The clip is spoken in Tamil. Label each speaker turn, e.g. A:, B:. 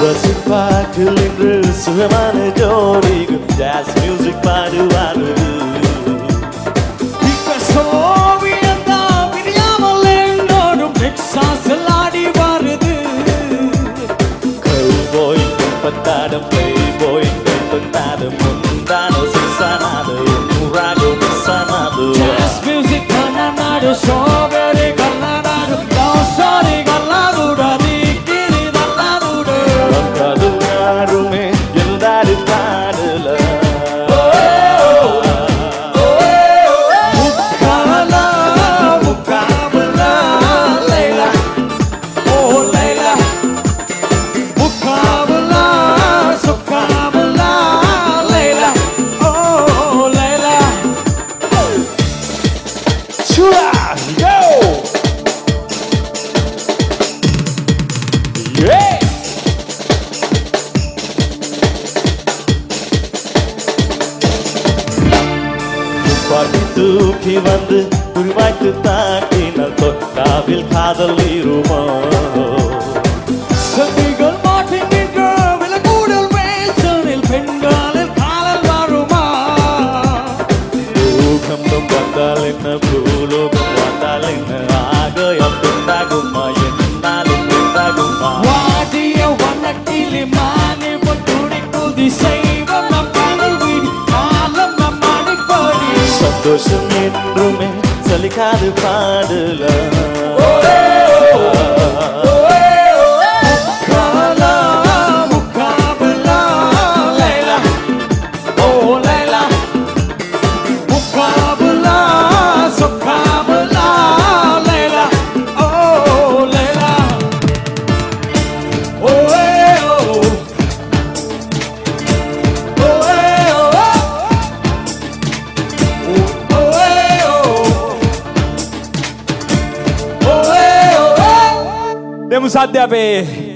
A: Rasipaku lindru suhamana jodiku jazz music padu adudu
B: Ika soviyanda viriyamal ennodum Texas laadi varudhu
A: Cowboy patadam playboy patadam mundano sanadu murago sanadu
B: Jazz music kannadu strawberry kannadu love story kannadu dikiri kannadu
A: Kadu yarume yeldaru padala
B: Mukala mukabala Layla oh Layla mukabala sukabala Layla oh Layla
A: Chua yo yeah Pagi வந்து குறிவாய்த்து தாக்கினால் தொட்டாவில் காதல் இருமா
B: சதிகள் மாட்டிங்கின்ற விலகூடல் வேசனில் பெண்களில் காதல் வருமா
A: பூகம்பம் வந்தால் என்ன பூலோகம் வந்தால் என்ன ஆகாயம் துண்டாகுமா என்னாலும் துண்டாகுமா
B: வாடிய வண்ணக்கிளி மானே பொட்டுடிக்கும் திசைவம் நம் கடல் வீடி காலம் நம் அடிப்படி
A: சந்தோஷம் என்றுமே சலிக்காது பாடல
B: Mukala mukabala Layla oh Layla mukabala sukabala Layla oh Layla oh oh
C: Demos até a ver.